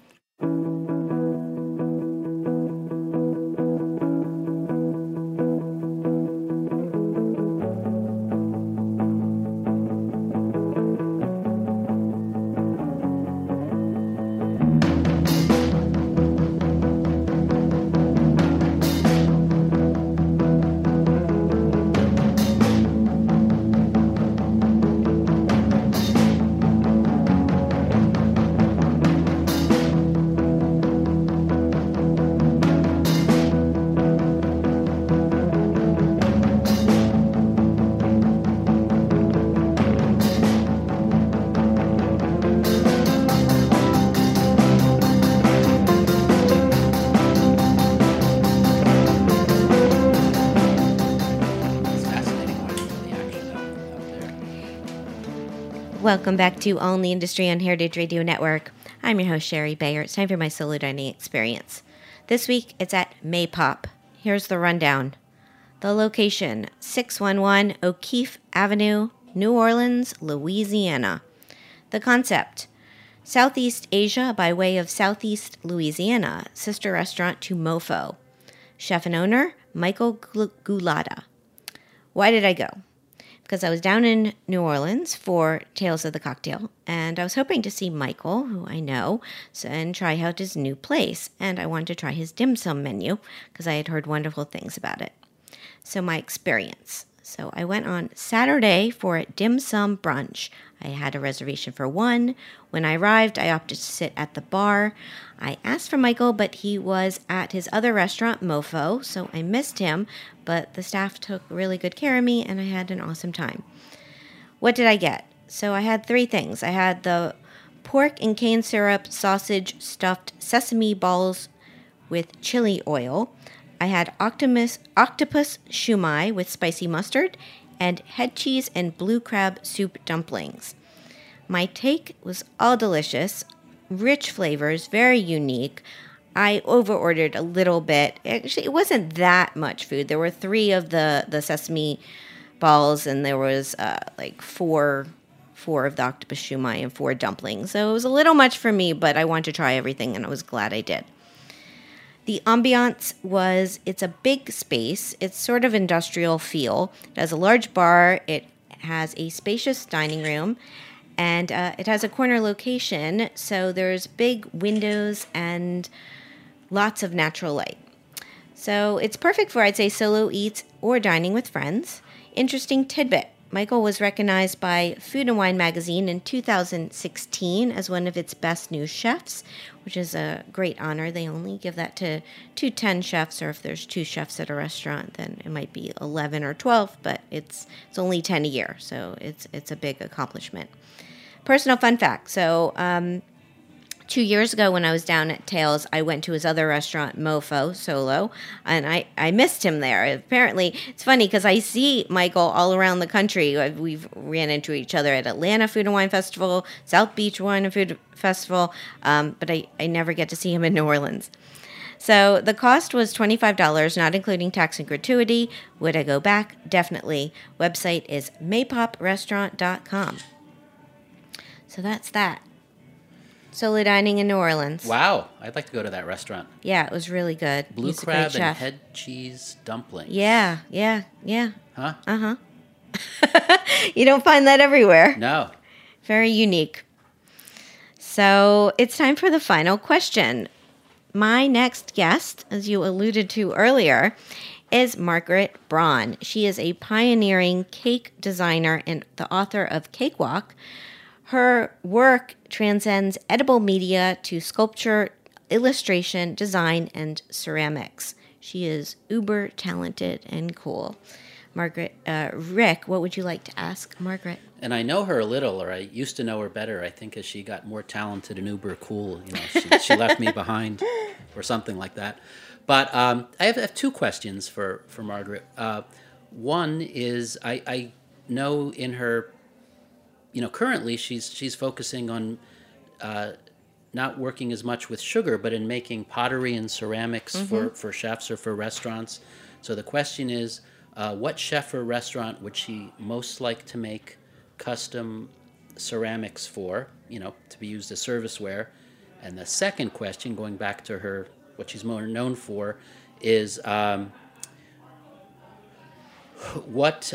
Welcome back to All in the Industry on Heritage Radio Network. I'm your host, Sherry Bayer. It's time for my solo dining experience. This week, it's at Maypop. Here's the rundown. The location, 611 O'Keefe Avenue, New Orleans, Louisiana. The concept, Southeast Asia by way of Southeast Louisiana, sister restaurant to Mofo. Chef and owner, Michael Gulata. Why did I go? Because I was down in New Orleans for Tales of the Cocktail, and I was hoping to see Michael, who I know, and try out his new place. And I wanted to try his dim sum menu, because I had heard wonderful things about it. So my experience. So I went on Saturday for a dim sum brunch. I had a reservation for 1. When I arrived, I opted to sit at the bar. I asked for Michael, but he was at his other restaurant, Mofo, so I missed him, but the staff took really good care of me, and I had an awesome time. What did I get? So I had 3 things. I had the pork and cane syrup sausage stuffed sesame balls with chili oil. I had octopus shumai with spicy mustard, and head cheese and blue crab soup dumplings. My take was all delicious, rich flavors, very unique. I overordered a little bit. Actually, it wasn't that much food. There were 3 of the sesame balls, and there was like four of the octopus shumai and 4 dumplings. So it was a little much for me, but I wanted to try everything, and I was glad I did. The ambiance it's a big space. It's sort of industrial feel. It has a large bar. It has a spacious dining room, and it has a corner location. So there's big windows and lots of natural light. So it's perfect for, I'd say, solo eats or dining with friends. Interesting tidbit. Michael was recognized by Food and Wine magazine in 2016 as one of its best new chefs, which is a great honor. They only give that to 10 chefs, or if there's 2 chefs at a restaurant, then it might be 11 or 12, but it's only 10 a year, so it's a big accomplishment. Personal fun fact. So 2 years ago when I was down at Tales, I went to his other restaurant, Mofo, solo, and I missed him there. Apparently, it's funny because I see Michael all around the country. We've ran into each other at Atlanta Food and Wine Festival, South Beach Wine and Food Festival, but I never get to see him in New Orleans. So the cost was $25, not including tax and gratuity. Would I go back? Definitely. Website is maypoprestaurant.com. So that's that. Solo dining in New Orleans. Wow, I'd like to go to that restaurant. Yeah, it was really good. Blue He's a great crab and chef. head cheese dumplings. Yeah. Huh? Uh-huh. You don't find that everywhere. No. Very unique. So it's time for the final question. My next guest, as you alluded to earlier, is Margaret Braun. She is a pioneering cake designer and the author of Cakewalk. Her work transcends edible media to sculpture, illustration, design, and ceramics. She is uber talented and cool. Margaret, Rick, what would you like to ask Margaret? And I know her a little, or I used to know her better. I think as she got more talented and uber cool, she left me behind, or something like that. But I have two questions for Margaret. One is I know in her, currently she's focusing on not working as much with sugar, but in making pottery and ceramics for chefs or for restaurants. So the question is, what chef or restaurant would she most like to make custom ceramics for, to be used as serviceware? And the second question, going back to her, what she's more known for, is what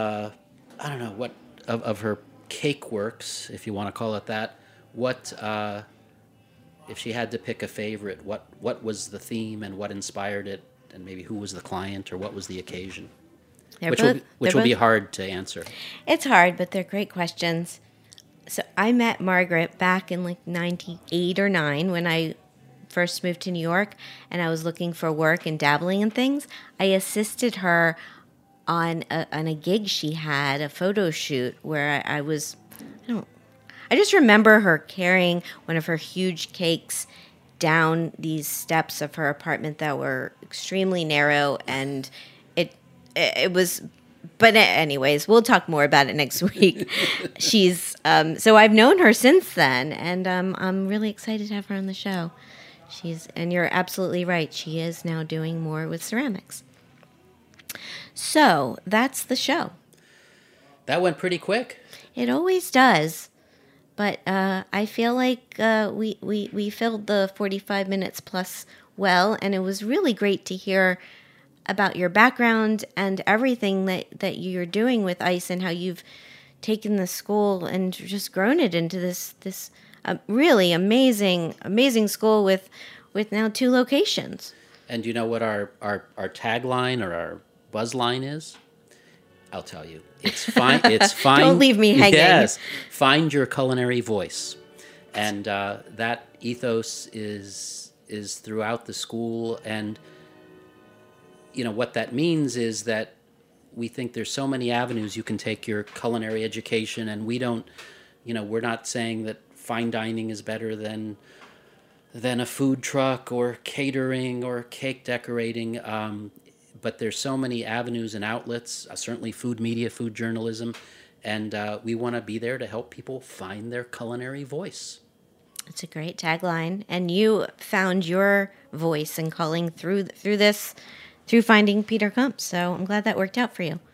of her cake works, if you want to call it that, what if she had to pick a favorite, what was the theme and what inspired it, and maybe who was the client or what was the occasion? Which will be hard to answer. It's hard, but they're great questions. So I met Margaret back in like 98 or 9 when I first moved to New York, and I was looking for work and dabbling in things. I assisted her on a gig she had, a photo shoot where I just remember her carrying one of her huge cakes down these steps of her apartment that were extremely narrow, and it was, but anyways, we'll talk more about it next week. She's, so I've known her since then, and I'm really excited to have her on the show. And you're absolutely right. She is now doing more with ceramics. So that's the show. That went pretty quick. It always does. But I feel like we filled the 45 minutes plus well, and it was really great to hear about your background and everything that you're doing with ICE and how you've taken the school and just grown it into this really amazing school with now 2 locations. And you know what our tagline or our buzz line is? I'll tell you. It's fine. It's fine. Don't leave me hanging. Yes. Find your culinary voice. And that ethos is throughout the school. And, what that means is that we think there's so many avenues you can take your culinary education. And we don't, we're not saying that fine dining is better than a food truck or catering or cake decorating. But there's so many avenues and outlets, certainly food media, food journalism, and we want to be there to help people find their culinary voice. It's a great tagline, and you found your voice and calling through this, through finding Peter Kump, so I'm glad that worked out for you.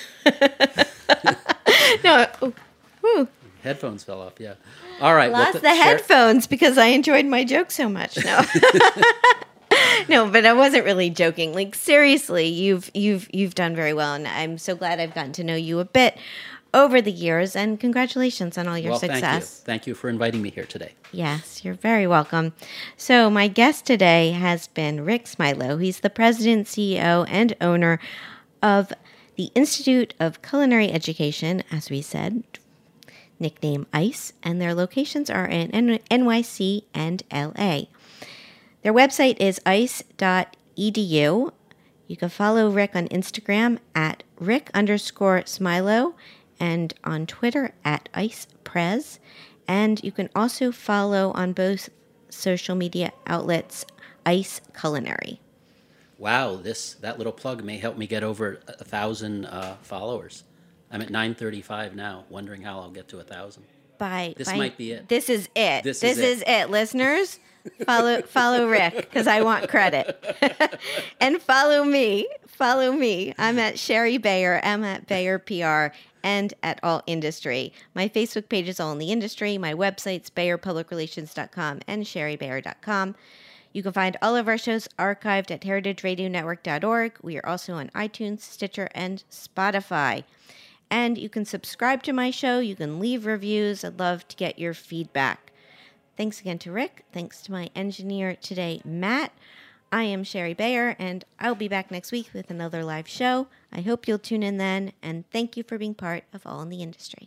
No, woo. Headphones fell off, yeah. All right. Lost the headphones because I enjoyed my joke so much. No. No, but I wasn't really joking. Like, seriously, you've done very well, and I'm so glad I've gotten to know you a bit over the years, and congratulations on all your success. Thank you for inviting me here today. Yes, you're very welcome. So my guest today has been Rick Smilo. He's the president, CEO, and owner of the Institute of Culinary Education, as we said, nicknamed ICE, and their locations are in NYC and LA. Their website is ice.edu. You can follow Rick on Instagram at Rick_Smilo and on Twitter at IcePrez. And you can also follow on both social media outlets ICE Culinary. Wow, that little plug may help me get over 1,000 followers. I'm at 935 now, wondering how I'll get to 1,000. by... This might be it. This is it. This is it. Listeners, follow Rick, because I want credit. And follow me. I'm at Sherry Bayer. I'm at Bayer PR and at All Industry. My Facebook page is All in the Industry. My website's BayerPublicRelations.com and SherryBayer.com. You can find all of our shows archived at heritageradionetwork.org. We are also on iTunes, Stitcher, and Spotify. And you can subscribe to my show. You can leave reviews. I'd love to get your feedback. Thanks again to Rick. Thanks to my engineer today, Matt. I am Sherry Bayer, and I'll be back next week with another live show. I hope you'll tune in then, and thank you for being part of All in the Industry.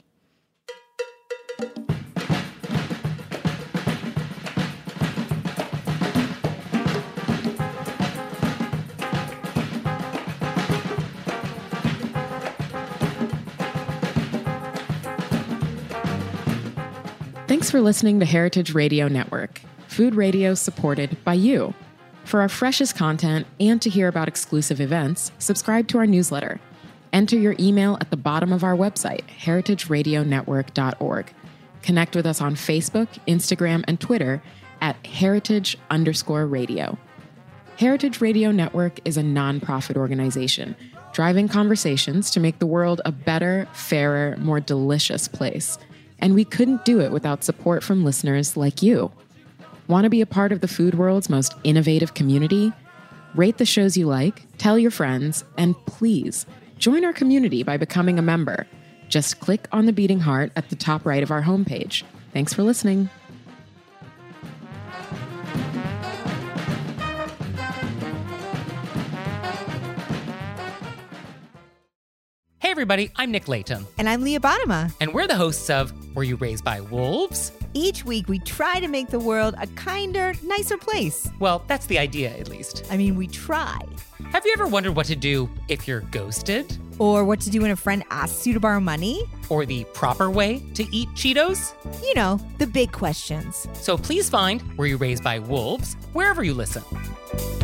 Thanks for listening to Heritage Radio Network, food radio supported by you. For our freshest content and to hear about exclusive events, subscribe to our newsletter. Enter your email at the bottom of our website, heritageradionetwork.org. Connect with us on Facebook, Instagram, and Twitter at heritage_radio. Heritage Radio Network is a nonprofit organization driving conversations to make the world a better, fairer, more delicious place. And we couldn't do it without support from listeners like you. Want to be a part of the food world's most innovative community? Rate the shows you like, tell your friends, and please join our community by becoming a member. Just click on the beating heart at the top right of our homepage. Thanks for listening. Hey everybody, I'm Nick Latham. And I'm Leah Bottoма. And we're the hosts of Were You Raised by Wolves? Each week we try to make the world a kinder, nicer place. Well, that's the idea, at least. I mean, we try. Have you ever wondered what to do if you're ghosted? Or what to do when a friend asks you to borrow money? Or the proper way to eat Cheetos? You know, the big questions. So please find Were You Raised by Wolves wherever you listen.